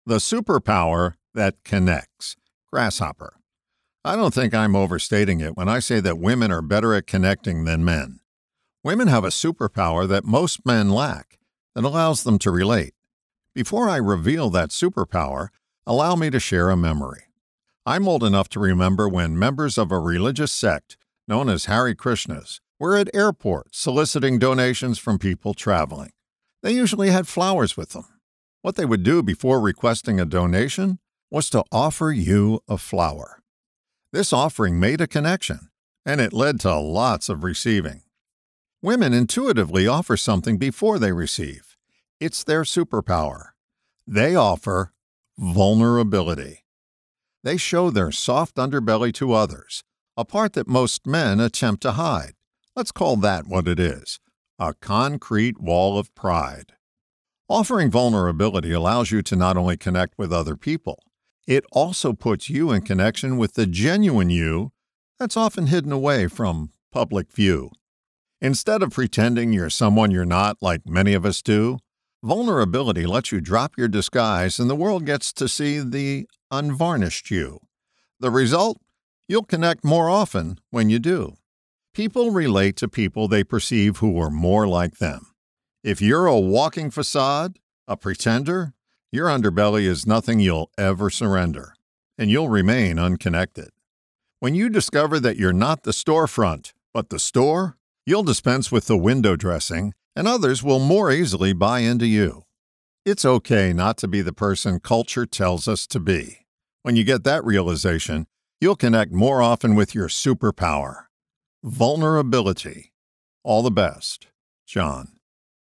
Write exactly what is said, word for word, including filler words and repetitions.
The superpower that connects. Grasshopper. I don't think I'm overstating it when I say that women are better at connecting than men. Women have a superpower that most men lack that allows them to relate. Before I reveal that superpower, allow me to share a memory. I'm old enough to remember when members of a religious sect known as Hare Krishnas were at airports soliciting donations from people traveling. They usually had flowers with them. What they would do before requesting a donation was to offer you a flower. This offering made a connection, and it led to lots of receiving. Women intuitively offer something before they receive. It's their superpower. They offer vulnerability. They show their soft underbelly to others, a part that most men attempt to hide. Let's call that what it is, a concrete wall of pride. Offering vulnerability allows you to not only connect with other people, it also puts you in connection with the genuine you that's often hidden away from public view. Instead of pretending you're someone you're not like many of us do, vulnerability lets you drop your disguise and the world gets to see the unvarnished you. The result? You'll connect more often when you do. People relate to people they perceive who are more like them. If you're a walking facade, a pretender, your underbelly is nothing you'll ever surrender, and you'll remain unconnected. When you discover that you're not the storefront, but the store, you'll dispense with the window dressing, and others will more easily buy into you. It's okay not to be the person culture tells us to be. When you get that realization, you'll connect more often with your superpower. Vulnerability. All the best, John.